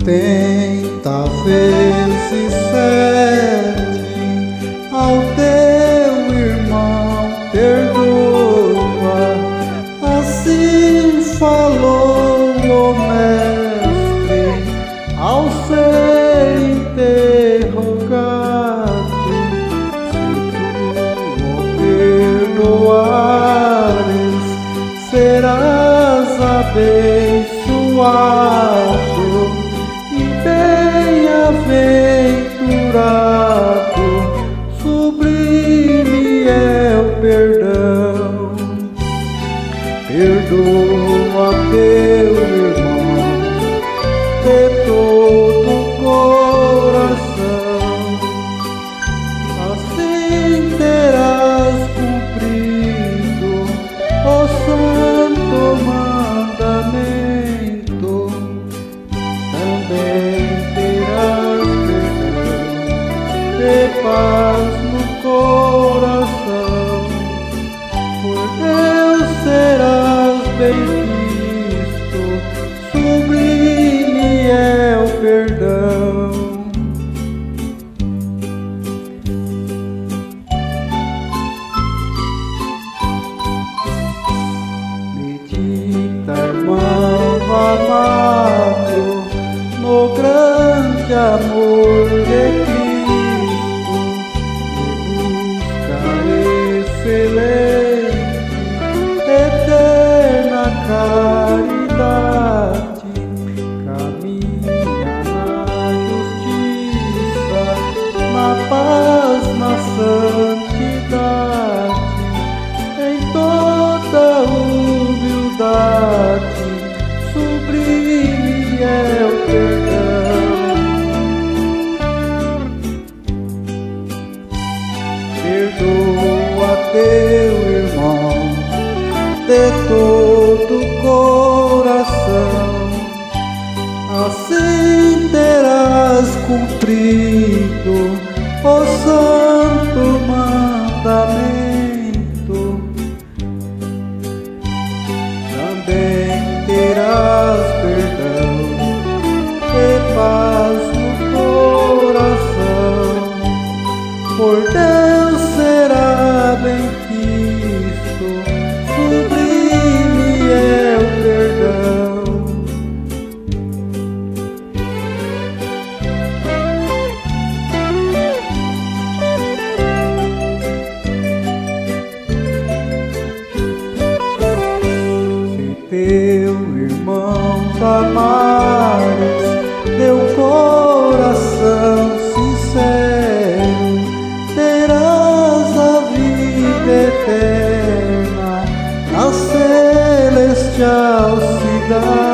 70 vezes 7 ao teu irmão perdoa. Assim falou o mestre ao ser interrogado. Se tu o perdoares, serás abençoado e bem-aventurado. Sublime é o perdão. Perdoa teu irmão de todo o coração, assim terás cumprido o santo mandamento. Também terás perdão e paz no coração. Por Deus serás bem visto, sublime é o perdão. Medita, irmão amado, no grande amor de Cristo, e busca excelente, eterna caridade. Caminha na justiça, na paz, na santidade, em toda humildade. Sublime é o perdão. Perdoa teu irmão de todo o coração, assim terás cumprido o santo mandamento. Também terás perdão e paz no coração. Por Deus será bem quisto, sublime é o perdão. Se teu irmão amares de um coração sincero, terás a vida eterna na celestial cidade.